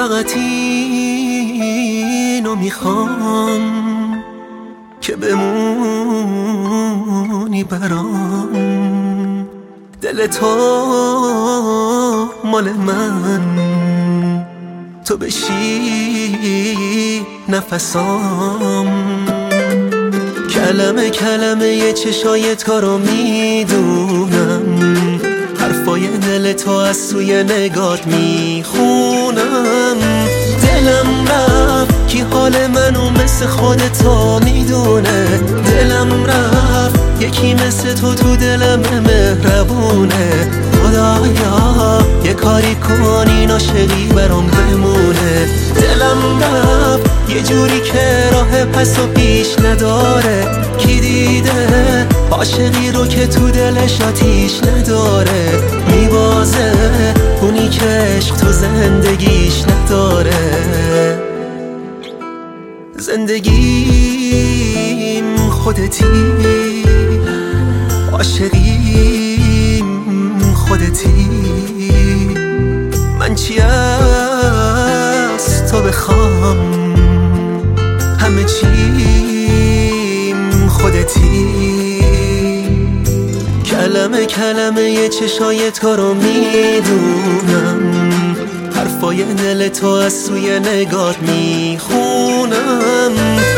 فقط اینو میخوام که بمونی برام، دل تو مال من، تو بشی نفسام. کلمه کلمه چشای تو رو میدونم، حرفای دل تو از سوی نگات میخونم. دلم رفت کی حال منو مثل خودتو میدونه، دلم رفت یکی مثل تو دلم مهربونه. خدایا یه کاری کنی عاشقی برام بمونه. دلم رفت یه جوری که راه پس و پیش نداره، کی دیده عاشقی رو که تو دلش آتیش نداره، میبازه اونی که عشق تو زندگیش نداره. زندگیم خودتی، عاشقیم خودتی، من چی از تو بخوام، همه چیم خودتی. کلمه کلمه چشای تو رو میدونم، حرفای دل تو از سوی نگات میخونم.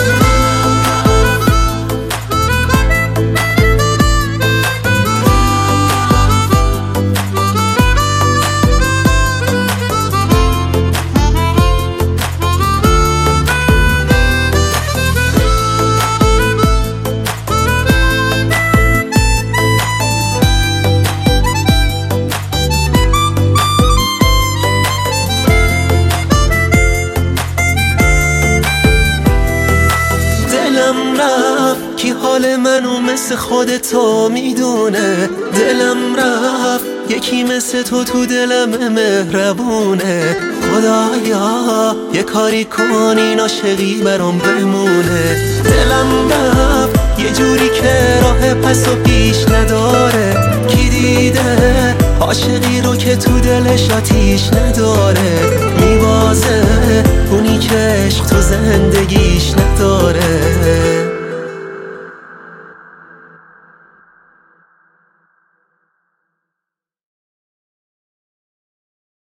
کی حال منو مثل خودتو میدونه، دلم رفت یکی مثل تو دلم مهربونه. خدایا یه کاری کنی عاشقی برام بمونه. دلم رفت یه جوری که راه پس و پیش نداره، کی دیده عاشقی رو که تو دلش آتیش نداره، میبازه اونی که عشق تو زندگیش نداره.